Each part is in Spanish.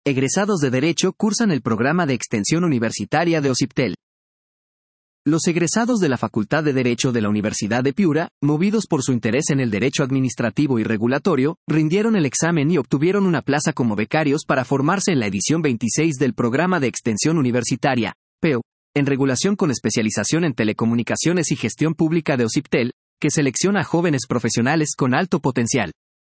egresados de Derecho cursan el programa de extensión universitaria de OCIPTEL. Los egresados de la Facultad de Derecho de la Universidad de Piura, movidos por su interés en el derecho administrativo y regulatorio, rindieron el examen y obtuvieron una plaza como becarios para formarse en la edición 26 del programa de extensión universitaria, PEU, en regulación con especialización en telecomunicaciones y gestión pública de OCIPTEL, que selecciona a jóvenes profesionales con alto potencial.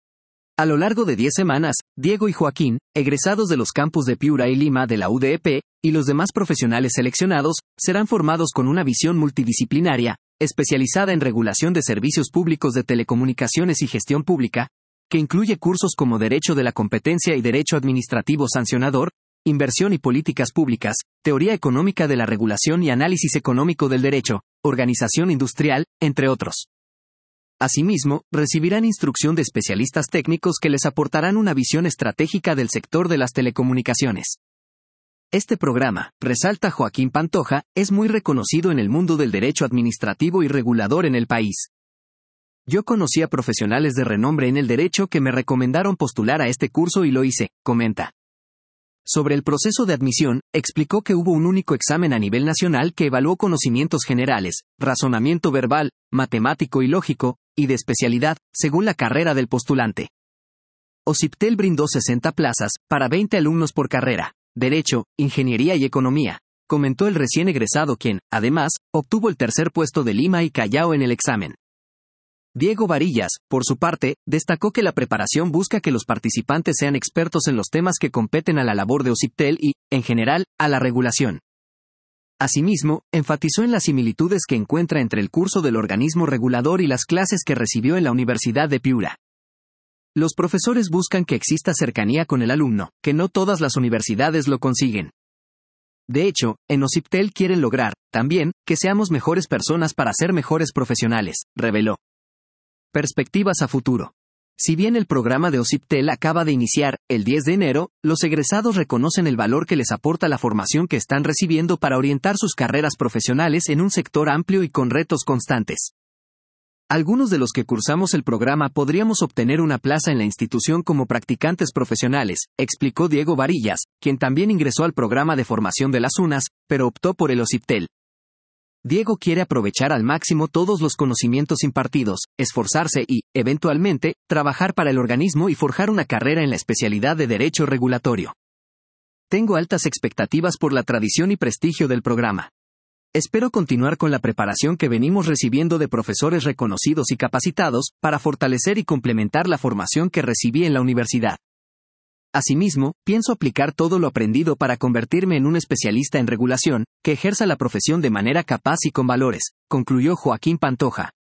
A lo largo de 10 semanas, Diego y Joaquín, egresados de los campus de Piura y Lima de la UDEP, y los demás profesionales seleccionados, serán formados con una visión multidisciplinaria, especializada en regulación de servicios públicos de telecomunicaciones y gestión pública, que incluye cursos como Derecho de la Competencia y Derecho Administrativo Sancionador, Inversión y Políticas Públicas, Teoría Económica de la Regulación y Análisis Económico del Derecho, Organización Industrial, entre otros. Asimismo, recibirán instrucción de especialistas técnicos que les aportarán una visión estratégica del sector de las telecomunicaciones. Este programa, resalta Joaquín Pantoja, es muy reconocido en el mundo del derecho administrativo y regulador en el país. Yo conocí a profesionales de renombre en el derecho que me recomendaron postular a este curso y lo hice, comenta. Sobre el proceso de admisión, explicó que hubo un único examen a nivel nacional que evaluó conocimientos generales, razonamiento verbal, matemático y lógico, y de especialidad, según la carrera del postulante. OCIPTEL brindó 60 plazas, para 20 alumnos por carrera, Derecho, Ingeniería y Economía, comentó el recién egresado quien, además, obtuvo el tercer puesto de Lima y Callao en el examen. Diego Varillas, por su parte, destacó que la preparación busca que los participantes sean expertos en los temas que competen a la labor de OCIPTEL y, en general, a la regulación. Asimismo, enfatizó en las similitudes que encuentra entre el curso del organismo regulador y las clases que recibió en la Universidad de Piura. Los profesores buscan que exista cercanía con el alumno, que no todas las universidades lo consiguen. De hecho, en OCIPTEL quieren lograr, también, que seamos mejores personas para ser mejores profesionales, reveló. Perspectivas a futuro. Si bien el programa de OCIPTEL acaba de iniciar, el 10 de enero, los egresados reconocen el valor que les aporta la formación que están recibiendo para orientar sus carreras profesionales en un sector amplio y con retos constantes. Algunos de los que cursamos el programa podríamos obtener una plaza en la institución como practicantes profesionales, explicó Diego Varillas, quien también ingresó al programa de formación de las UNAS, pero optó por el OCIPTEL. Diego quiere aprovechar al máximo todos los conocimientos impartidos, esforzarse y, eventualmente, trabajar para el organismo y forjar una carrera en la especialidad de Derecho Regulatorio. Tengo altas expectativas por la tradición y prestigio del programa. Espero continuar con la preparación que venimos recibiendo de profesores reconocidos y capacitados, para fortalecer y complementar la formación que recibí en la universidad. Asimismo, pienso aplicar todo lo aprendido para convertirme en un especialista en regulación, que ejerza la profesión de manera capaz y con valores, concluyó Joaquín Pantoja.